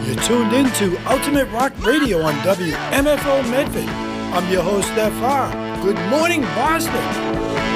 You're tuned in to Ultimate Rock Radio on WMFO Medford. I'm your host, FR. Good morning, Boston.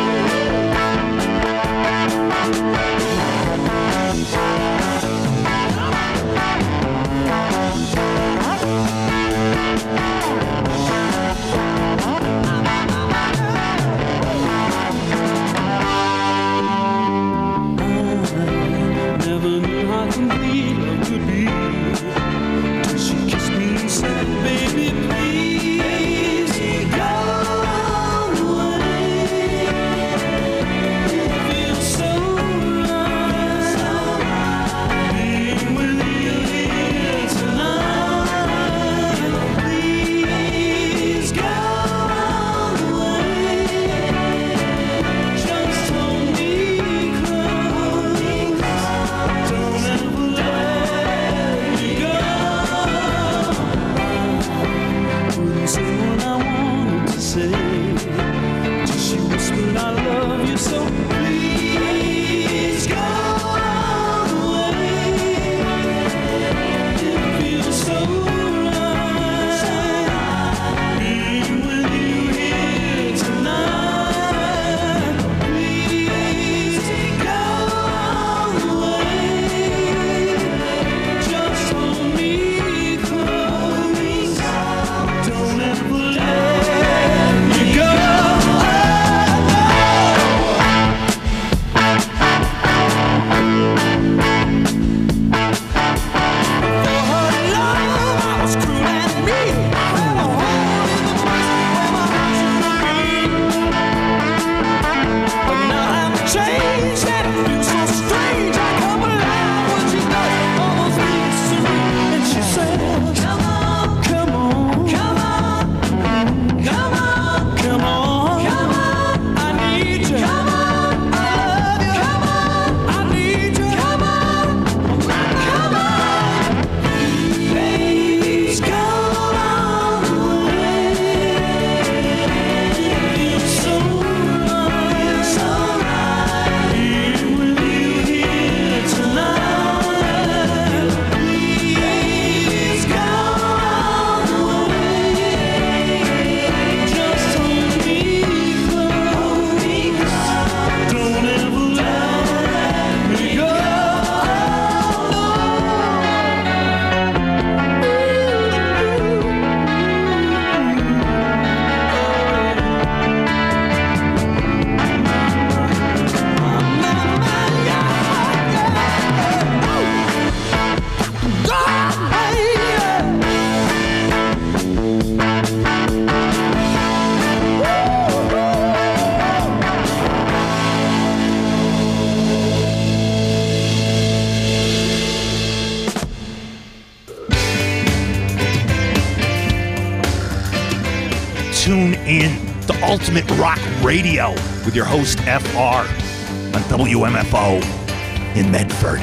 Tune in to Ultimate Rock Radio with your host, FR, on WMFO in Medford.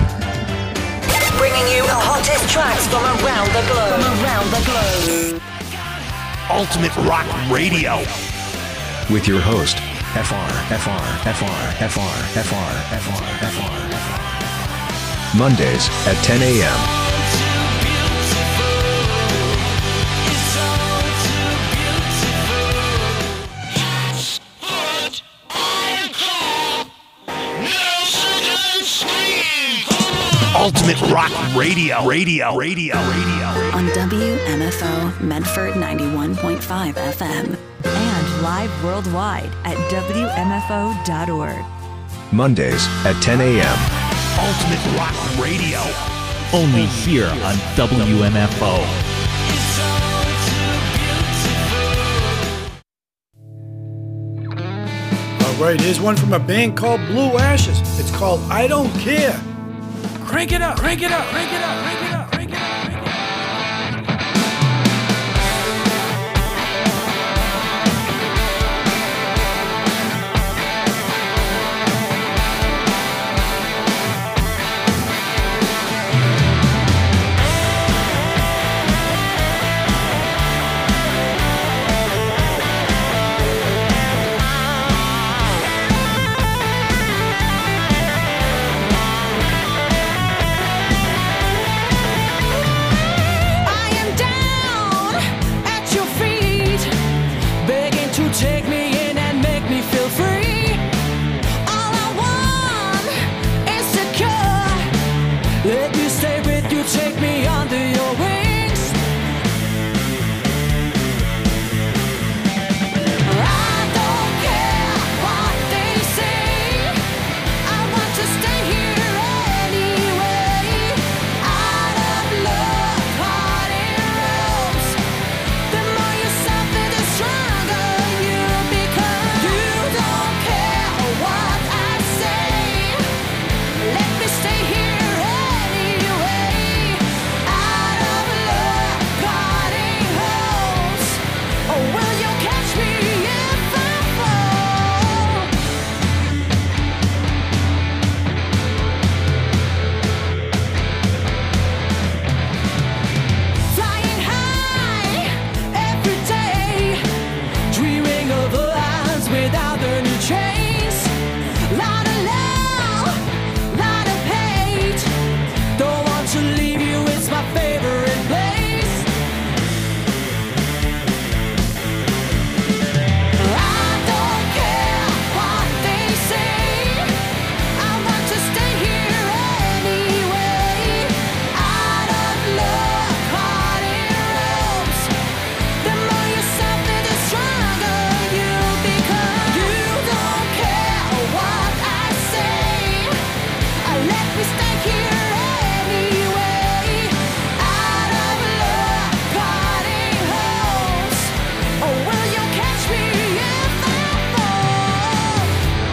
Bringing you the hottest tracks from around the globe. Ultimate Rock Radio with your host, FR. Mondays at 10 a.m. Ultimate Rock Radio. On WMFO Medford 91.5 FM. And live worldwide at WMFO.org. Mondays at 10 a.m. Ultimate Rock Radio. Only here on WMFO. All right, here's one from a band called Blue Ashes. It's called I Don't Care. Crank it up, crank it up, crank it up, crank it up, crank it up. stay with you, take me under your wings. I don't care what they say, I want to stay here anyway. Out of love, caught in ropes. The more you suffer, the stronger you become. You don't care what I say, let me stay here anyway. Out of love, caught in ropes. Oh, will you catch me if I fall? Flying high every day, dreaming of lives without any chains. Lot of love, lot of hate. Don't want to leave you, it's my favorite place. I don't care what they say, I want to stay here anyway. Out of love, caught in ropes. The more you suffer, the stronger you become. You don't care what I say, let me stay here anyway. Out of love, caught in ropes. Oh, will you catch me if I fall?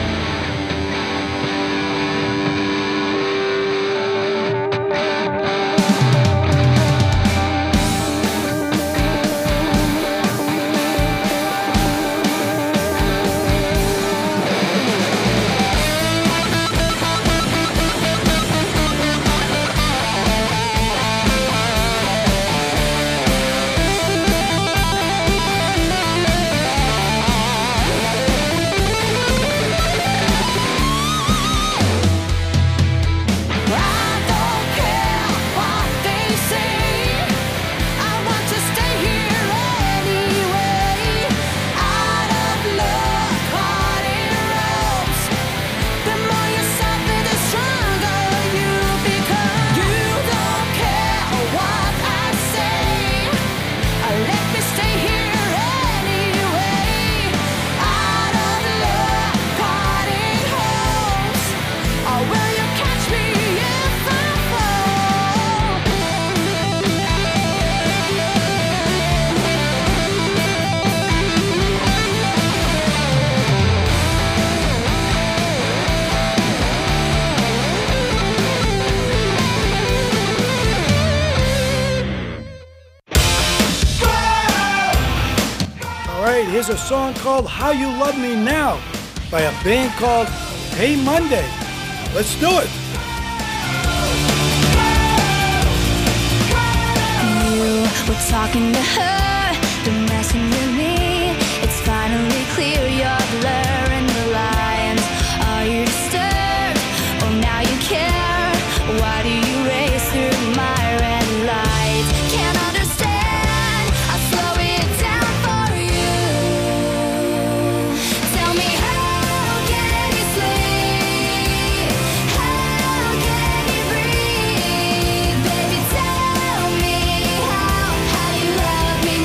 I don't care what they say, I want to stay here anyway. Out of love, caught in ropes. The more you suffer, the stronger you become. You don't care what I say, let me stay here anyway. Out of love, caught in ropes. Oh, will you catch me if I fall? All right, here's a song called How You Love Me Now by a band called Hey Monday. Let's do it. You were talking to her, been messing with me. It's finally clear you're blurring the lines. Are you disturbed? Oh, now you care. Why do you race through my red lights? Can't understand. I'll slow it down for you. Tell me, how can you sleep? How can you breathe? Baby, tell me how you love me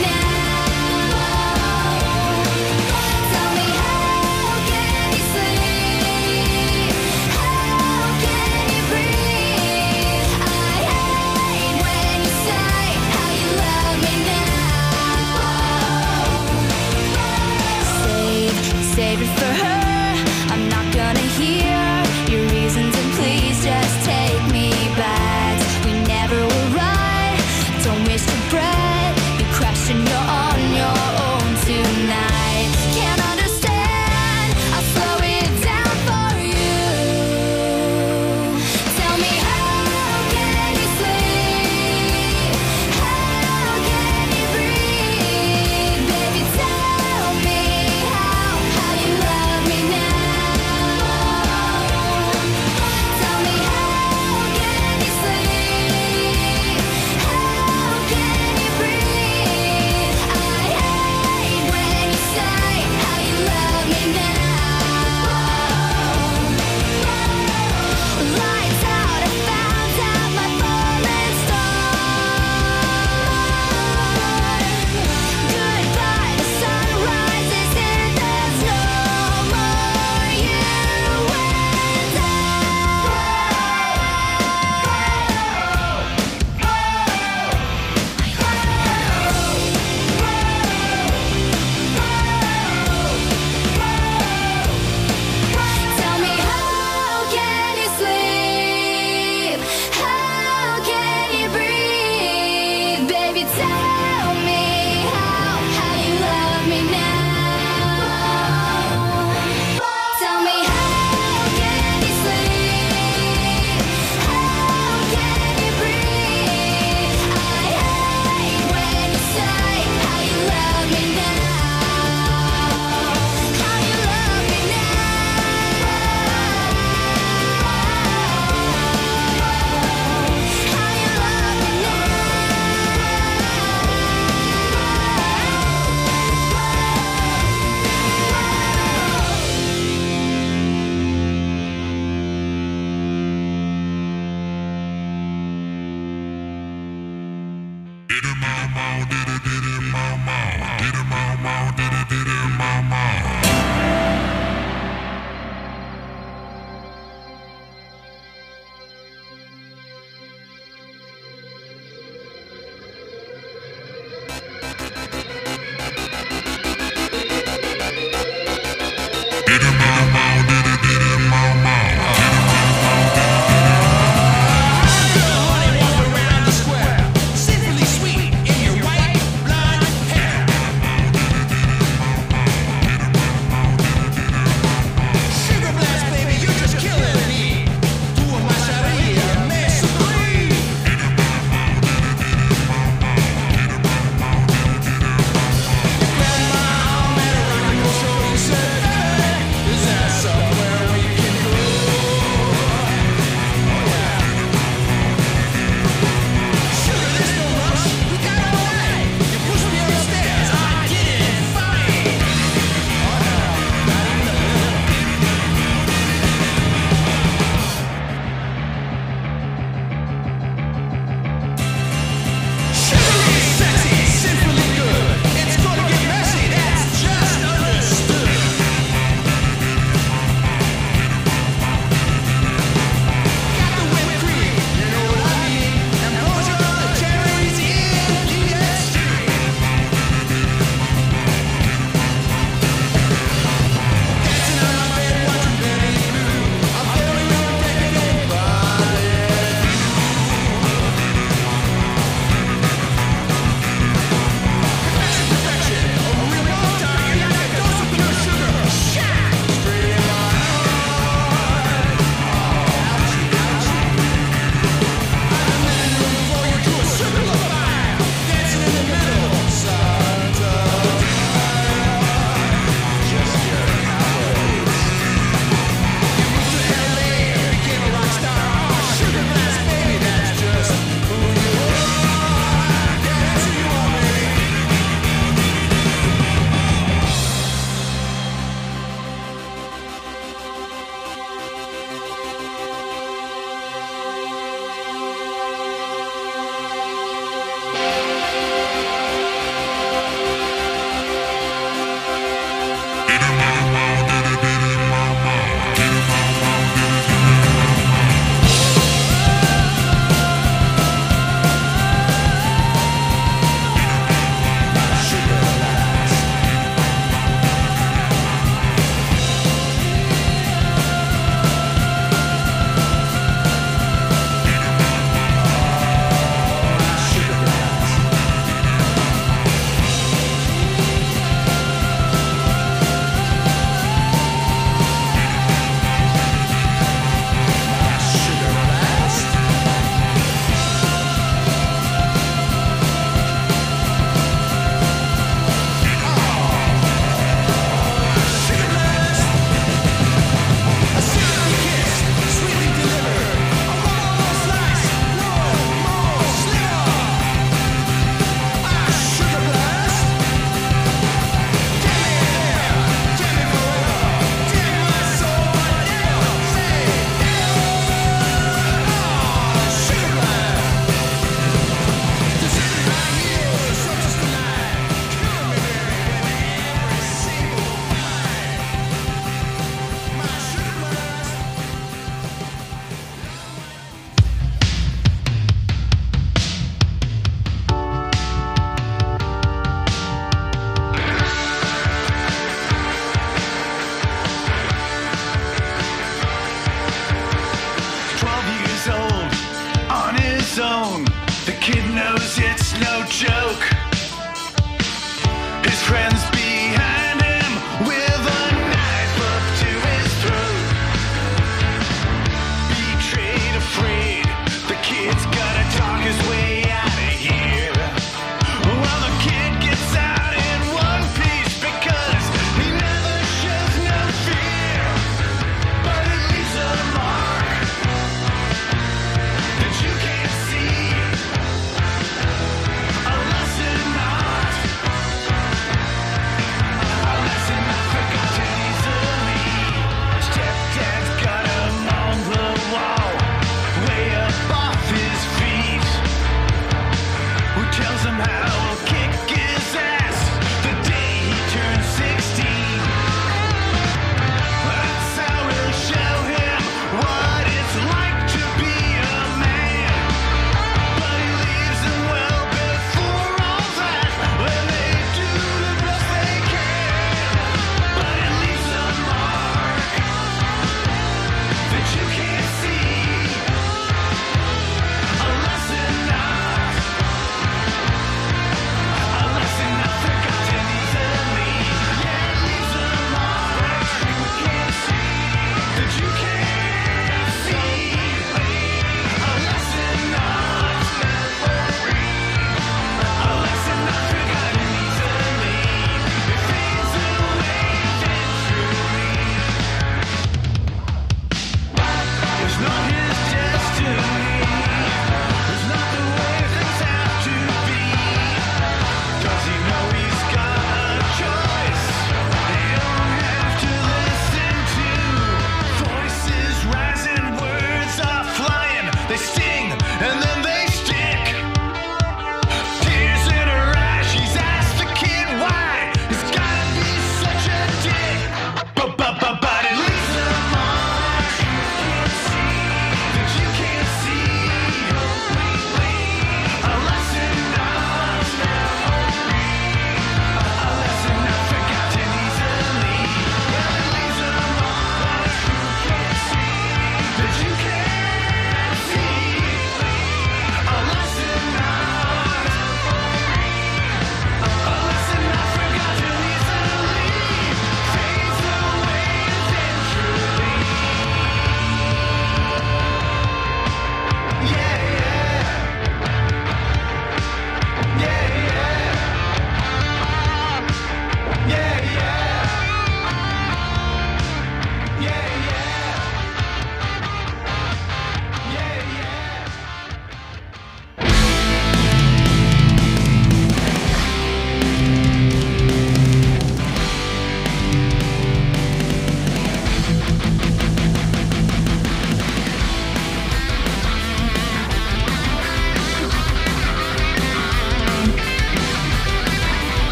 Lesson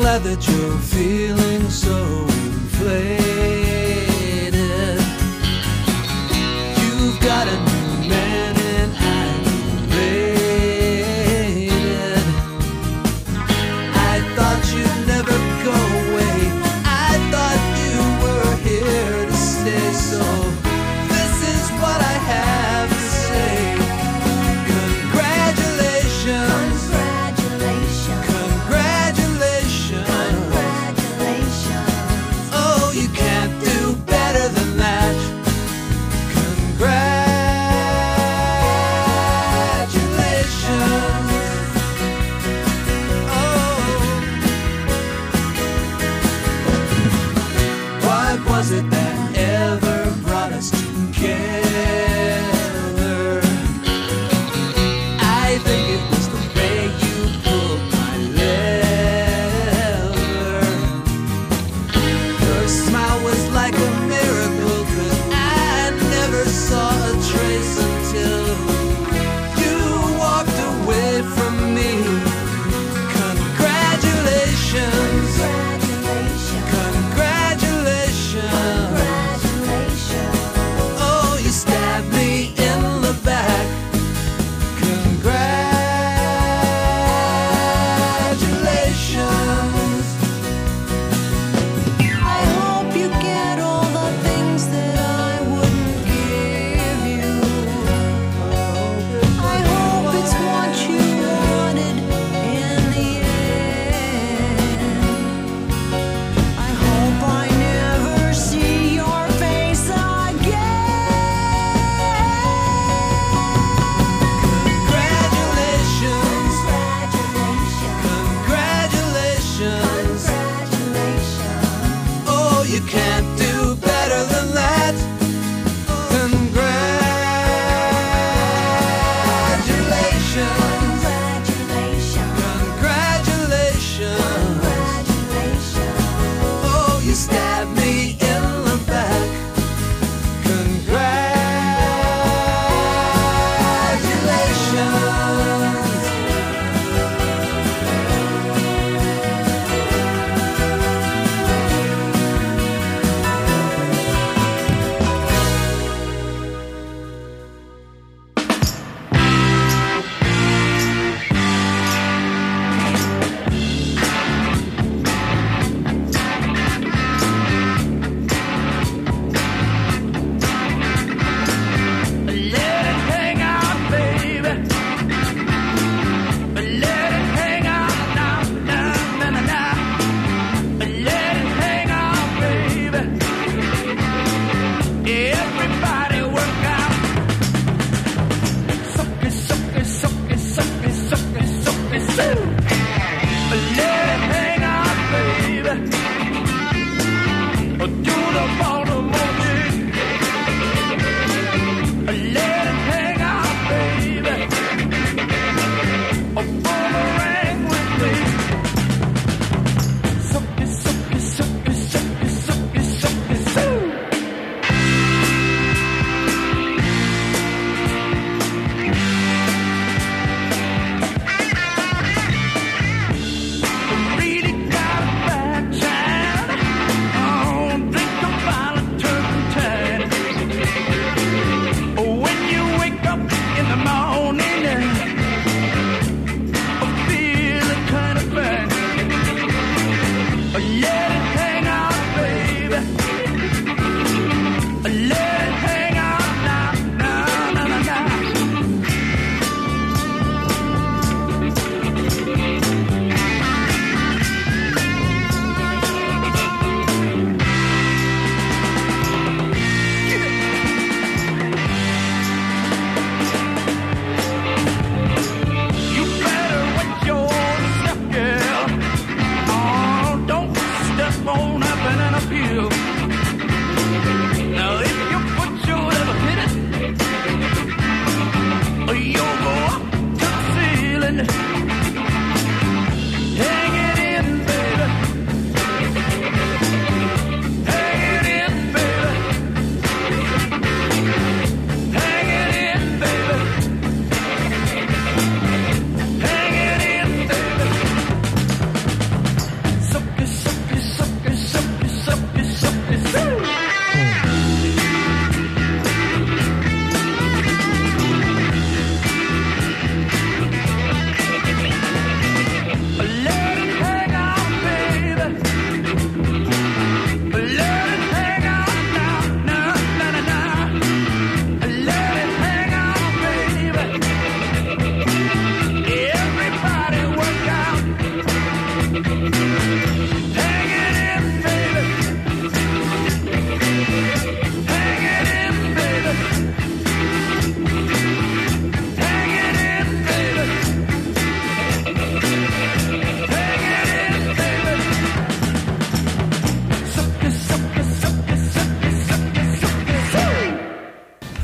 glad that you're feeling so inflated. You've got a new man and aggravated. I thought you'd never go away. I thought you were here to stay. So this is what I have to say. Congratulations. Oh, you can't do better than that. Congratulations. Oh, what was it that ever brought us together? I think it was the way you pulled my leather. Your smile was like a miracle, 'cause I never saw a trace until you walked away from me. Congratulations. Congratulations.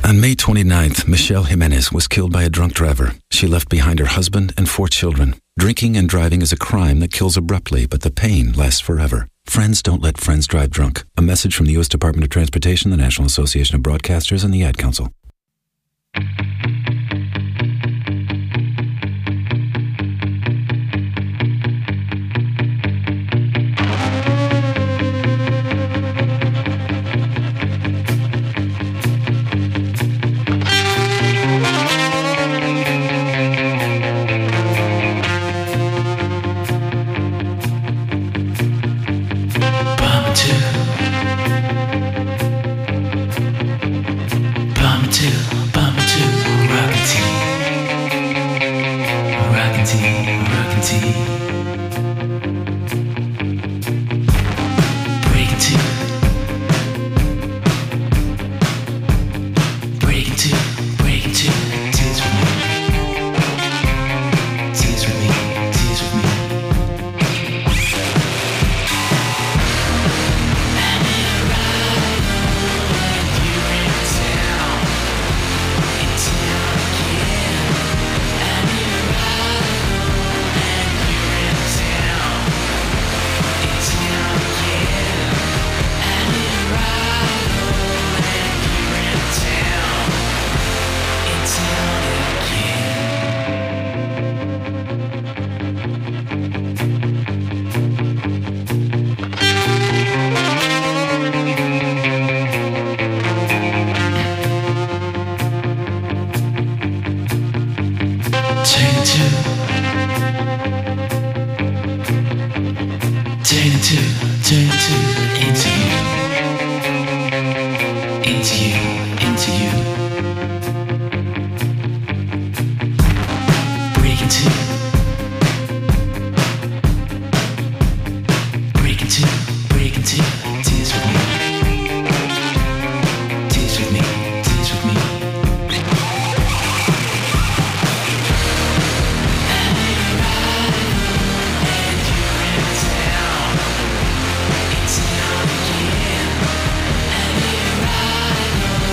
On May 29th, Michelle Jimenez was killed by a drunk driver. She left behind her husband and 4 children. Drinking and driving is a crime that kills abruptly, but the pain lasts forever. Friends don't let friends drive drunk. A message from the U.S. Department of Transportation, the National Association of Broadcasters, and the Ad Council. It's not again.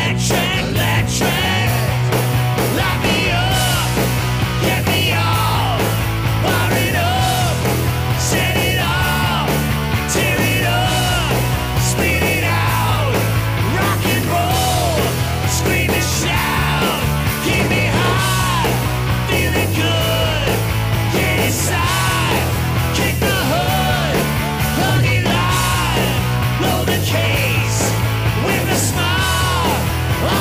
With a smile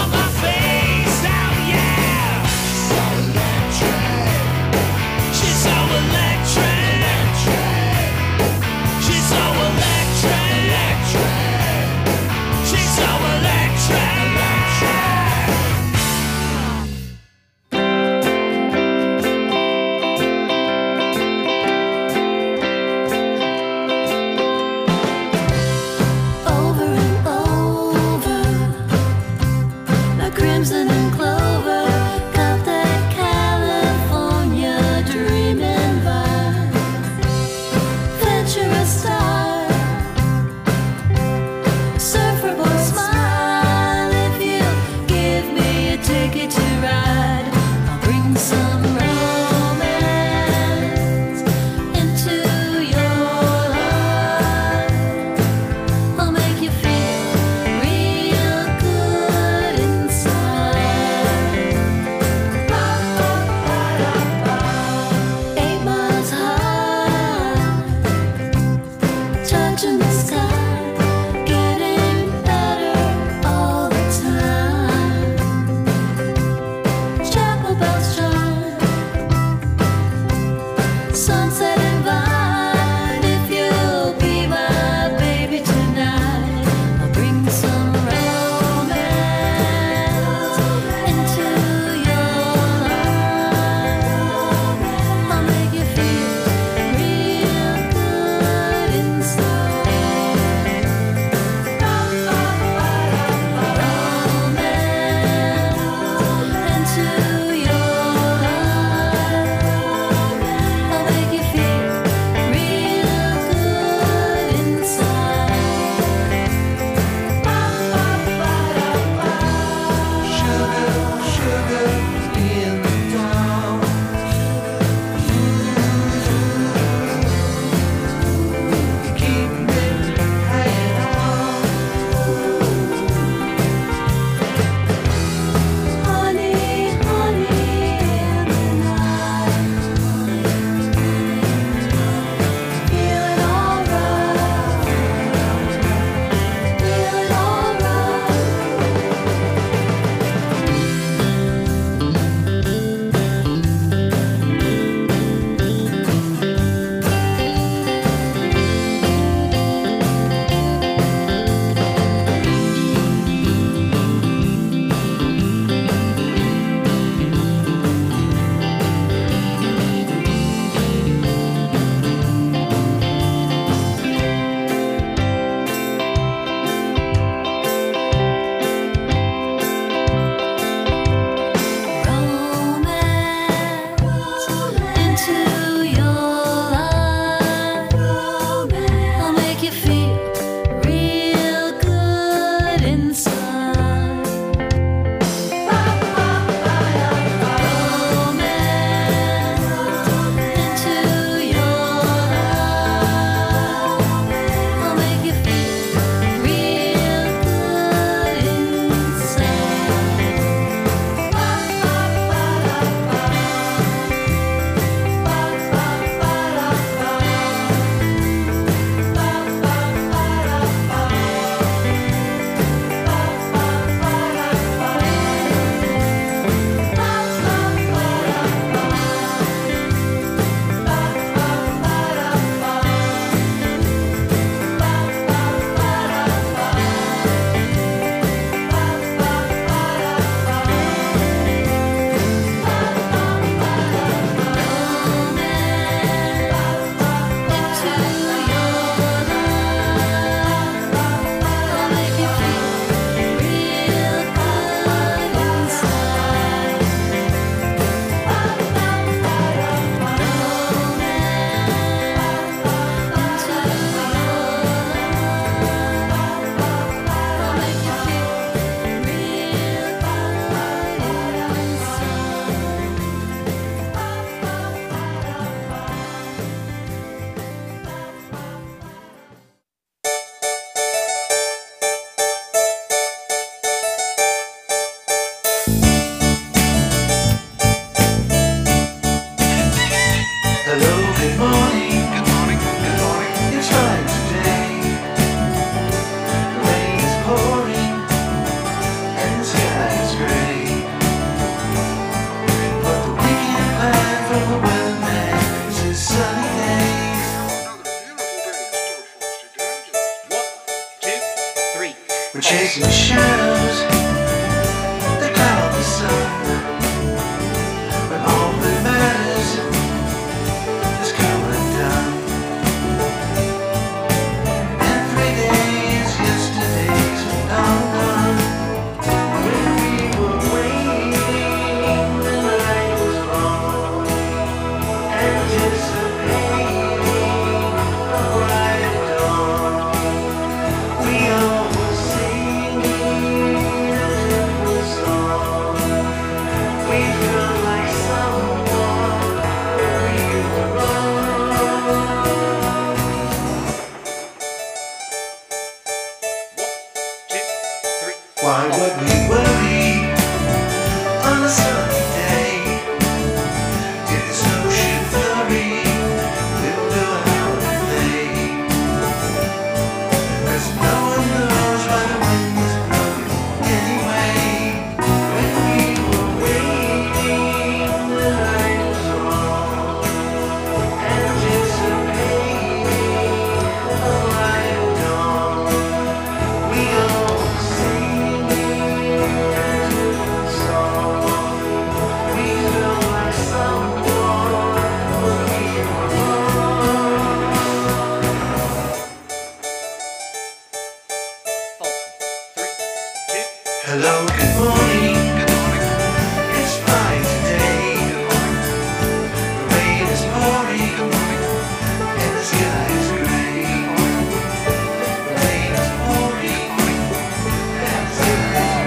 good morning. It's fine today. The rain is pouring and the sky is gray. The rain is pouring and the sky is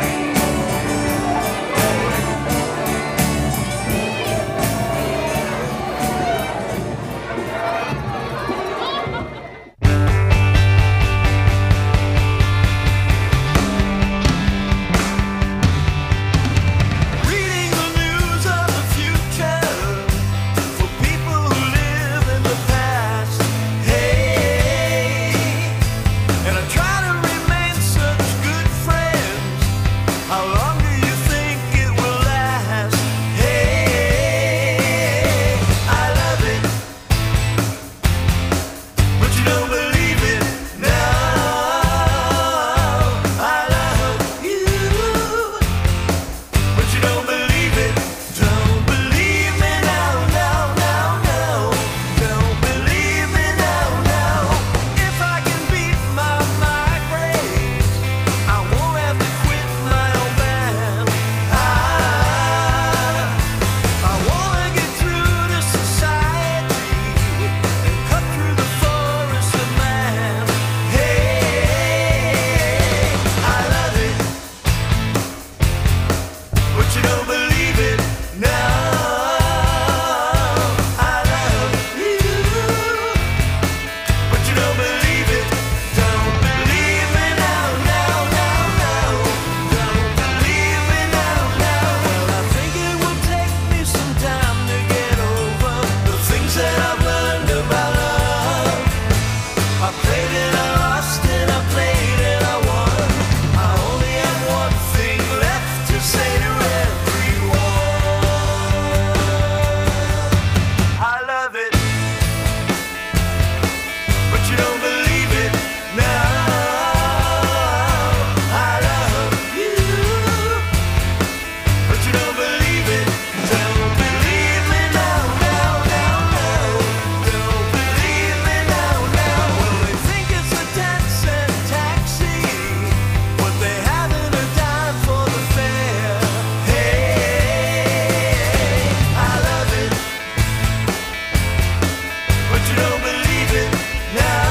reading the news of the future for people who live in the past. Hey, and I try to remain such good friends. How long do you think it will last? Hey, I love it, but you don't believe it now. I love you, but you don't believe it. Don't believe me now, now, now, now. Don't believe me now, now. If I can beat my migraines, I won't have to quit my own band. I wanna get through to society and cut through the forest of man. Hey, I love it, but you don't believe it now. I love you, but you don't believe it. Don't believe me now, now, now, now. Don't believe me now, now. Well, I think it will take me some time to get over the things that I've learned about love. I played and I lost and I played and I won. I only have one thing left to say to everyone. I love it, but you don't believe it now. I love you, but you don't believe it. Don't believe me now, now, now, now. Don't believe me now, now. Well, they think it's a 10-cent taxi, but they haven't a dime for the fare. Hey, I love it, but you don't believe it now.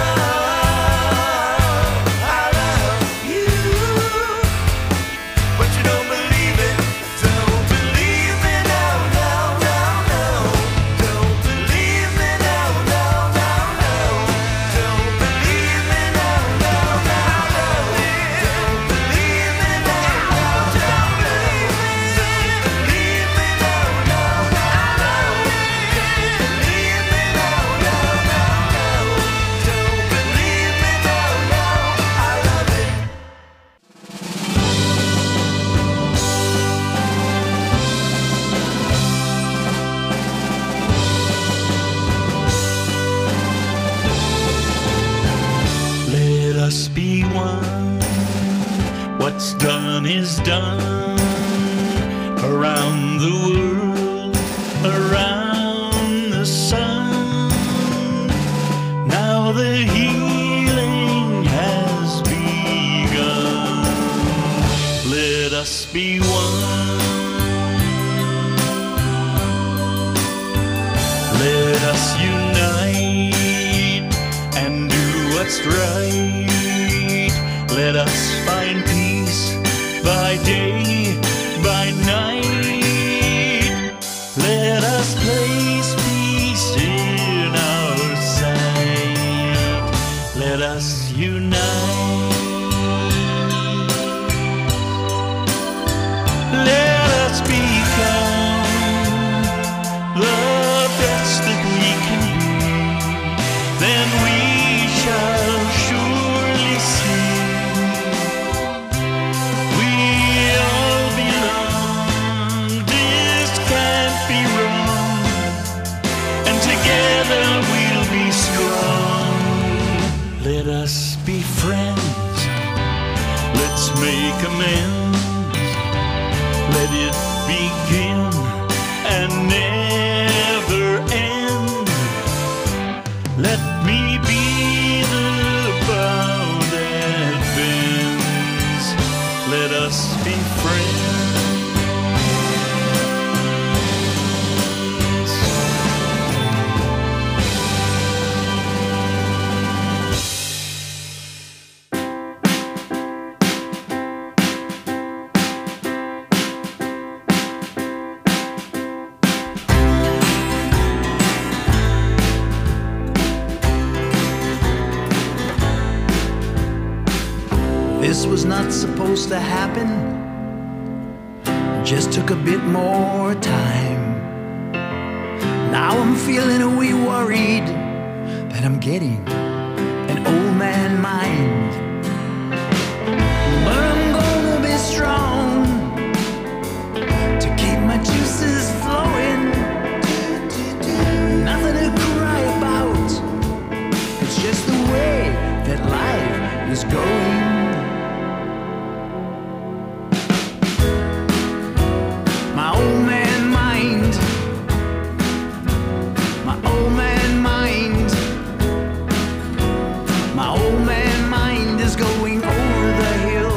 I love you, but you don't believe it. Don't believe me now, now, now, now. Don't believe me now, now, now, now. Don't believe me now, now, now, now. Don't believe me now, now, don't believe me. Don't believe me now, now, now, now. Don't believe me now, now, now, now. Don't believe me now, now. I love it. Let us be one. What's done is done. Around the world, around the sun. Now the healing has begun. Let us be one. Let us unite and do what's right. Let us find peace by day, by night. Let us place peace in our sight. Let us unite. Let us become the best that we can be. Then we shall surely see we all belong. This can't be wrong, and together we'll be strong. Let us be friends. Let's make amends. Let it begin and never end. Let me be the bow that bends. Let us be to happen. Just took a bit more time. Now I'm feeling a wee worried that I'm getting an old man mind. But I'm gonna be strong to keep my juices flowing. Nothing to cry about. It's just the way that life is going. My old man mind. My old man mind. My old man mind is going over the hill.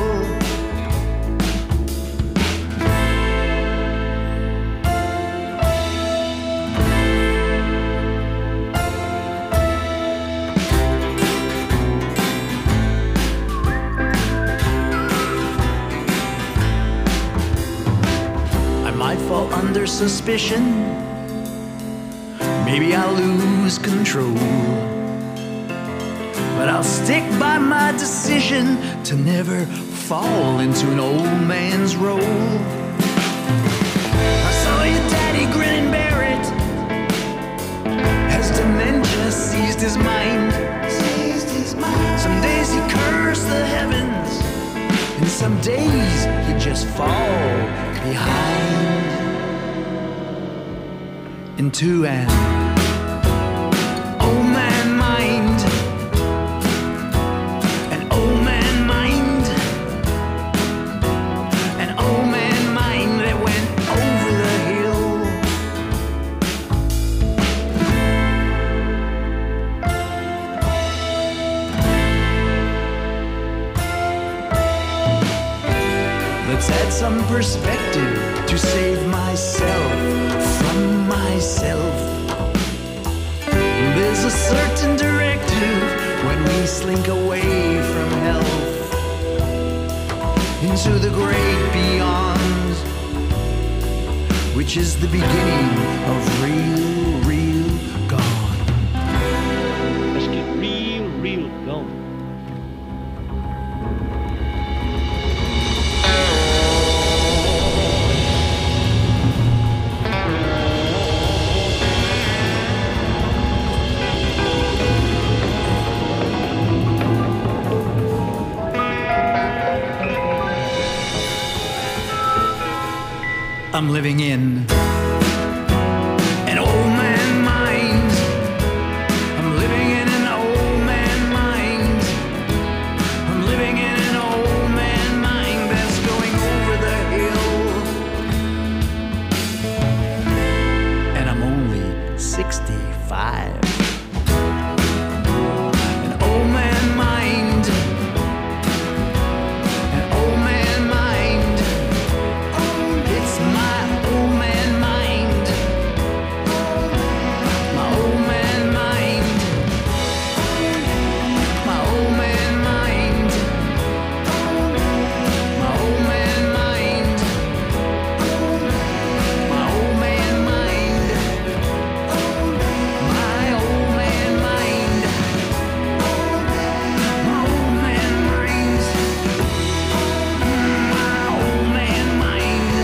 I might fall under suspicion. Maybe I'll lose control. But I'll stick by my decision to never fall into an old man's role. I saw your daddy grin and bear it as dementia seized his mind. Some days he cursed the heavens, and some days he'd just fall behind into an old man mind. An old man mind. An old man mind that went over the hill. Let's add some perspective to save myself from myself. There's a certain directive when we slink away from health into the great beyond, which is the beginning of real gone. Let's get real gone. I'm living in an old man mind. I'm living in an old man mind. I'm living in an old man mind that's going over the hill. And I'm only 65. An old man mind. An old man mind. It's my old man mind. My old man mind. My old man mind. My old man mind. My old man mind. My old man mind. My old man mind. My old man mind.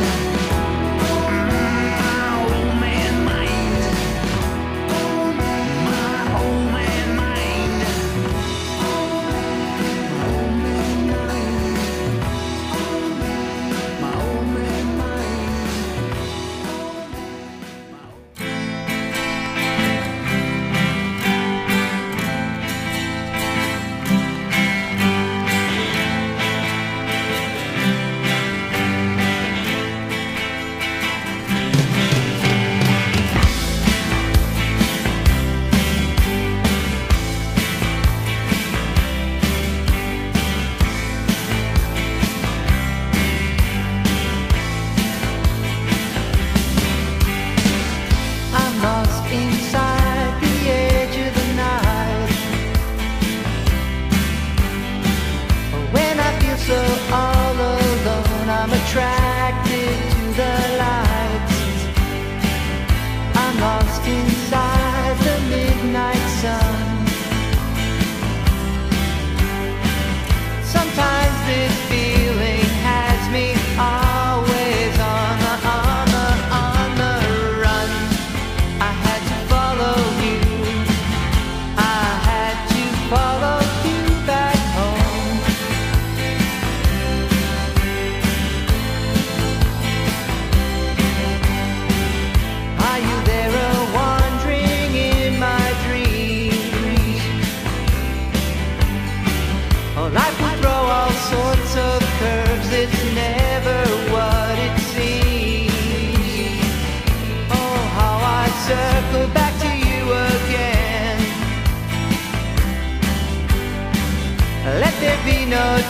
Sometimes this feeling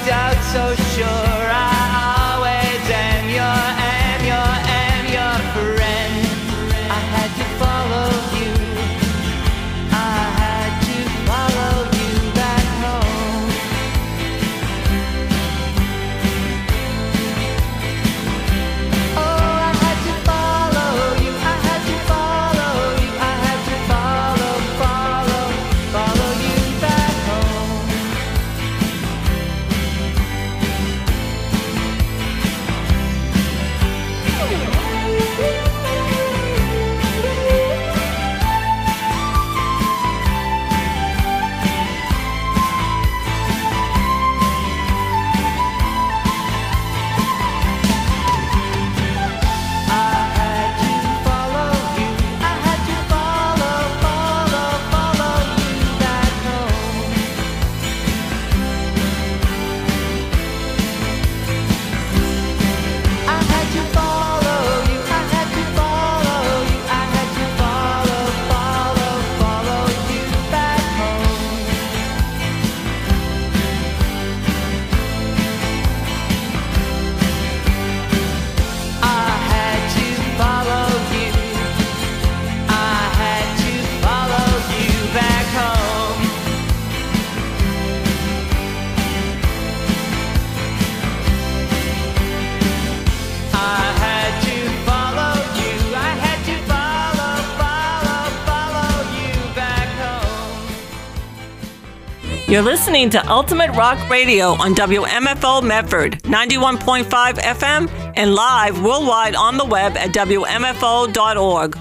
doubt so sure. I always am your friend. I had to follow you. I had to follow you back home. Oh, I had to follow you. I had to follow you. I had to follow you back home. You're listening to Ultimate Rock Radio on WMFO Medford, 91.5 FM, and live worldwide on the web at WMFO.org.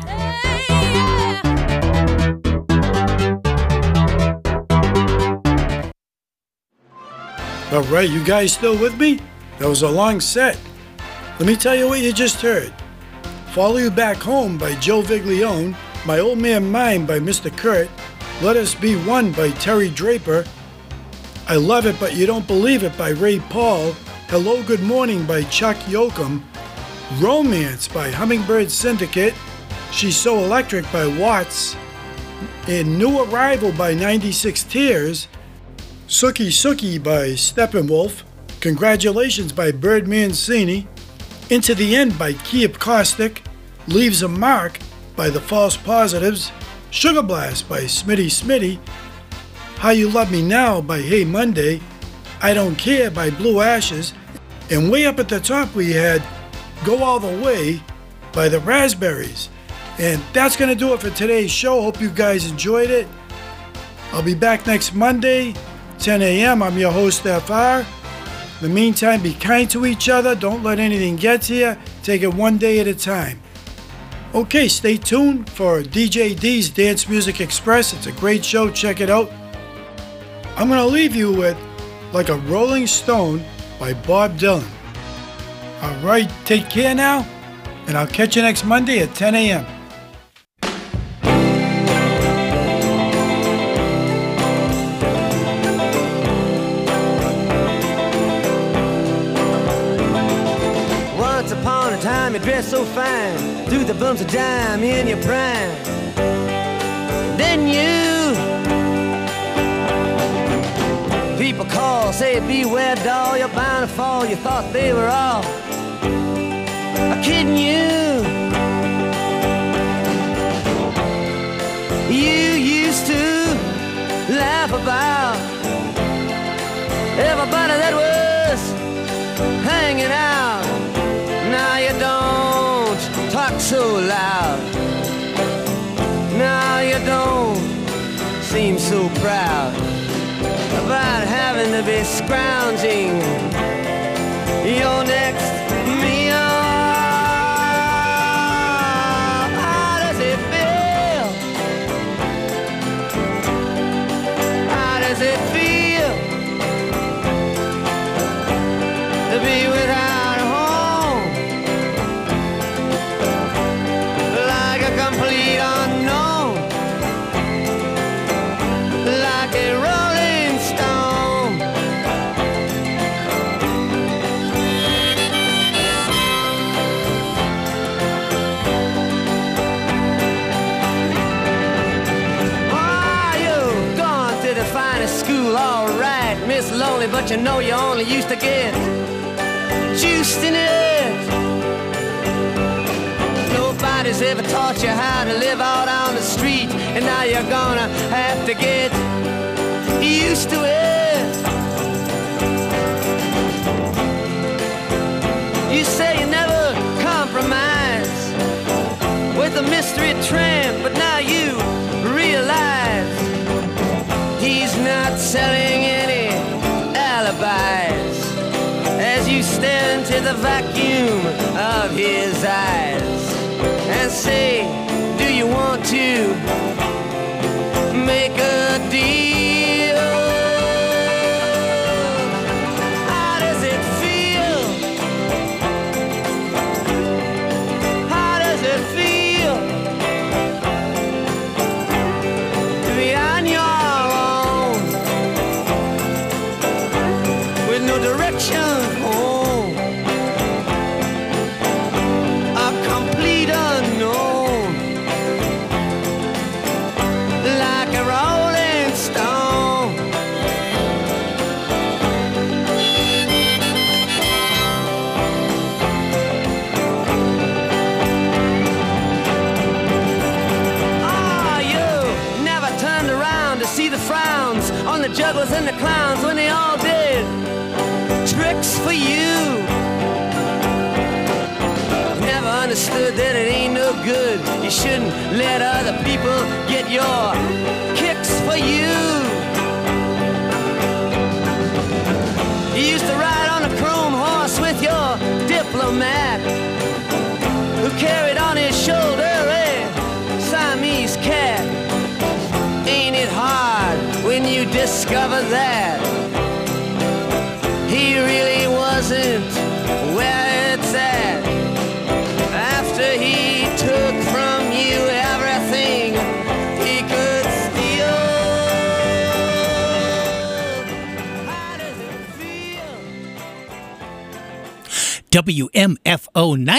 All right, you guys still with me? That was a long set. Let me tell you what you just heard. Follow You Back Home by Joe Viglione, My Old Man Mine by Mr. Kurt, Let Us Be One by Terry Draper, I Love It But You Don't Believe It by Ray Paul, Hello Good Morning by Chuck Yoakum, Romance by Hummingbird Syndicate, She's So Electric by Watts, and New Arrival by 96 Tears, Sookie Sookie by Steppenwolf, Congratulations by Bird Mancini, Into the End by Kiev Caustic, Leaves a Mark by The False Positives, Sugar Blast by Smitty Smitty, How You Love Me Now by Hey Monday, I Don't Care by Blue Ashes, and way up at the top we had Go All the Way by the Raspberries. And that's going to do it for today's show. Hope you guys enjoyed it. I'll be back next Monday, 10 a.m. I'm your host, FR. In the meantime, be kind to each other. Don't let anything get to you. Take it one day at a time. Okay, stay tuned for DJ D's Dance Music Express. It's a great show. Check it out. I'm going to leave you with Like a Rolling Stone by Bob Dylan. All right, take care now, and I'll catch you next Monday at 10 a.m. Once upon a time you dressed so fine, threw the bumps of dime in your prime. Then people call, say beware doll, you're bound to fall. You thought they were all kidding you. You used to laugh about everybody that was hanging out. Now you don't talk so loud. Now you don't seem so proud about having to be scrounging your next meal. How does it feel? How does it feel to be without a home? Like a complete unknown, like a rolling stone. only, but you know you only used to get juiced in it. Nobody's ever taught you how to live out on the street, and now you're gonna have to get used to it. You say you never compromise with a mystery tramp, but now you realize he's not selling any alibis as you stare into the vacuum of his eyes and say, do you want to make a deal? How does it feel? How does it feel to be on your own with no direction home? A complete unknown, like a rolling stone. Ah, you never turned around to see the frowns on the jugglers and the clowns when they all did tricks for you. Never understood that it ain't no good. You shouldn't let other people get your kicks for you. You used to ride on a chrome horse with your diplomat, who carried on his shoulder a Siamese cat. Ain't it hard when you discover that he really wasn't where it's at? After he took from you everything he could steal. WMFO